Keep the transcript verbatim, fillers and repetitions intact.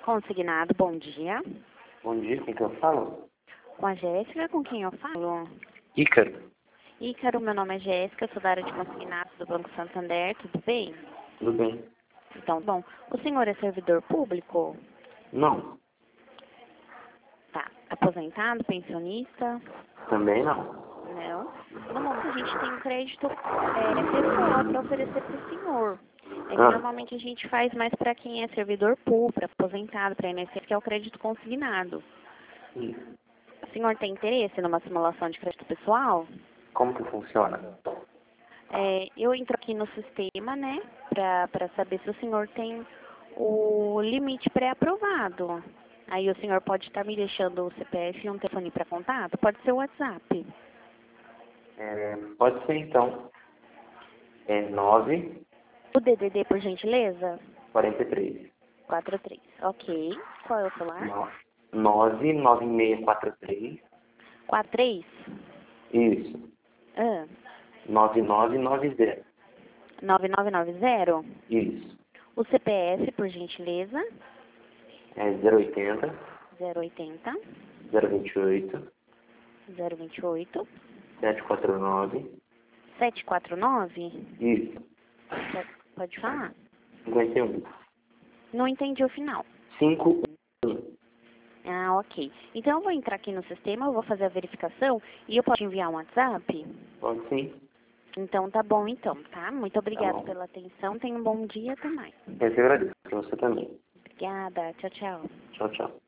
Consignado, bom dia. Bom dia, com quem eu falo? Com a Jéssica, com quem eu falo? Ícaro. Ícaro, meu nome é Jéssica, eu sou da área de consignados do Banco Santander, tudo bem? Tudo bem? Então, bom, o senhor é servidor público? Não. Tá. Aposentado, pensionista? Também não. Não. No momento a gente tem um crédito é, pessoal para oferecer para o senhor. É que Ah. normalmente a gente faz mais para quem é servidor público, para aposentado, para I N S S, que é o crédito consignado. Sim. O senhor tem interesse numa simulação de crédito pessoal? Como que funciona? É, eu entro aqui no sistema, né, para saber se o senhor tem o limite pré-aprovado. Aí o senhor pode estar me deixando o C P F e um telefone para contato? Pode ser o WhatsApp. É, pode ser então. É nove O D D D, por gentileza? quarenta e três. quatro três. Ok. Qual é o celular? nove nove seis quatro três. quatro três? Isso. Ah, nove nove nove zero. nove nove nove zero? Isso. O C P F, por gentileza? É zero oitenta. zero oitenta. zero vinte e oito. zero vinte e oito. sete quatro nove. sete quatro nove? Isso. Pode, pode falar? cinquenta e um. Não entendi o final. cinco um. Ah, ok. Então eu vou entrar aqui no sistema, eu vou fazer a verificação e eu posso enviar um WhatsApp? Pode sim. Então tá bom então, tá? Muito obrigada bom. pela atenção, tenha um bom dia, até mais. Eu te agradeço. Você também. Obrigada, tchau, tchau. Tchau, tchau.